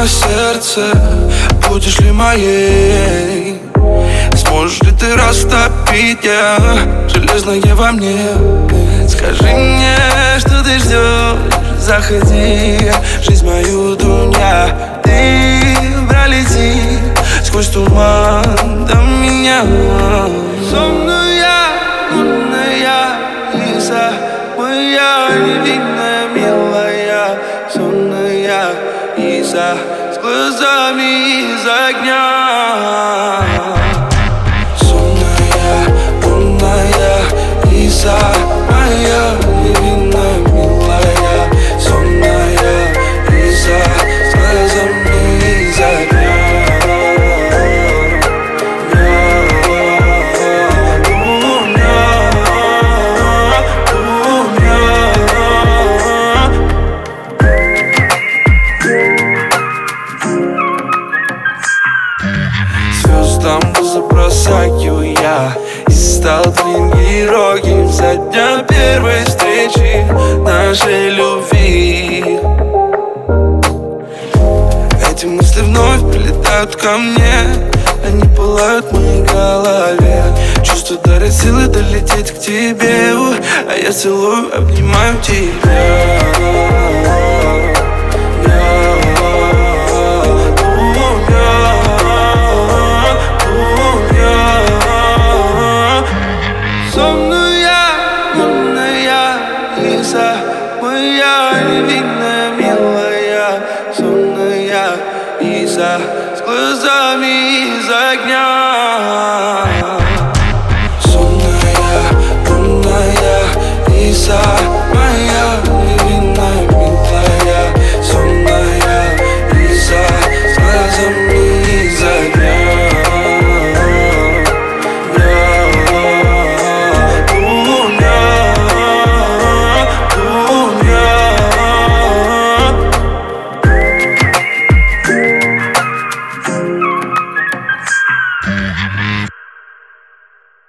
сердце, будешь ли моей? Сможешь ли ты растопить железное во мне? Скажи мне, что ты ждешь, заходи в жизнь мою, дуня. Ты пролети сквозь туман до меня. Сонная, лунная Лиза, моя невинная, милая. Сонная Лиза с глазами из огня. Сонная, лунная Лиза, моя невинная, милая. Сонная Лиза с глазами из огня. Звездам забросаю я и стал твоим героем со дня первой встречи нашей любви. Эти мысли вновь прилетают ко мне, они пылают в моей голове. Чувства дарят силы долететь к тебе, а я целую, обнимаю тебя. Моя невинная, милая. Сонная Лиза с глазами из огня. Сонная, лунная Лиза, моя невинная, милая. Сонная Лиза с глазами